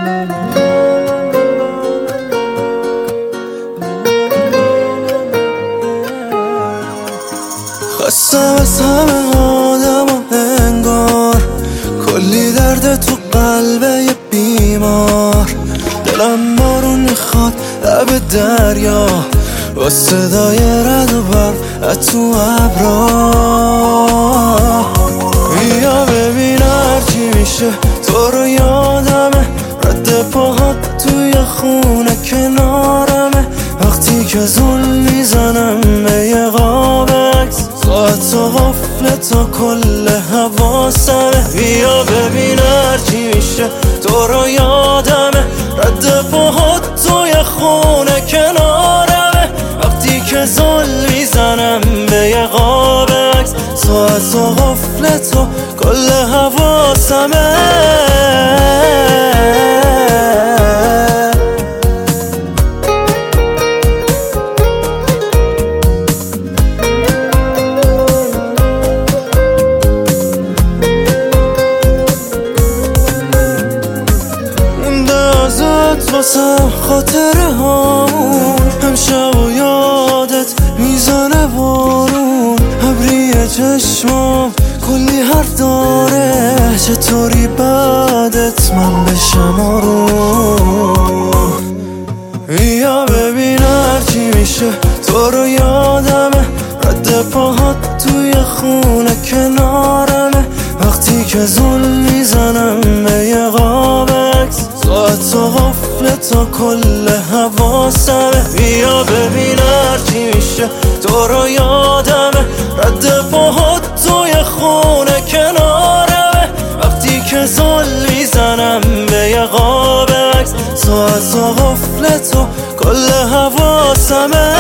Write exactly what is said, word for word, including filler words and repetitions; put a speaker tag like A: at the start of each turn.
A: خستم از همه آدم و انگار کلی درد تو قلب یه بیمار. دلم بارون میخواد لب دریا با صدای رد و برق تو ابرا. بیا ببین هرچی میشه تو رو یادمه، رد پاهات توی خونه کنارمه. وقتی که زل میزنم به یه قاب عکس، ساعت و قفل تا کل حواسمه. بیا ببین هرچی میشه تو رو یادمه، رد پاهات توی خونه کنارمه. وقتی که زل میزنم به یه قاب عکس، ساعت و قفل تا کل حواسمه. واسم خاطره هامون، همشب و یادت میزنه بارون. ابری چشمام کلی حرف داره، چطوری بعدت من بشم آروم. بیا ببین هرچی میشه تو رو یادمه، رد پاهات توی خونه کنارمه. وقتی که زل میزنم به یه قاب عکس، ساعت و قفل تا کل حواسمه. بیا ببین هرچی میشه تو رو یادمه، رد پاهات توی خونه کنارمه. وقتی که زل میزنم به یه قاب عکس، ساعت و قفل تا کل حواسمه.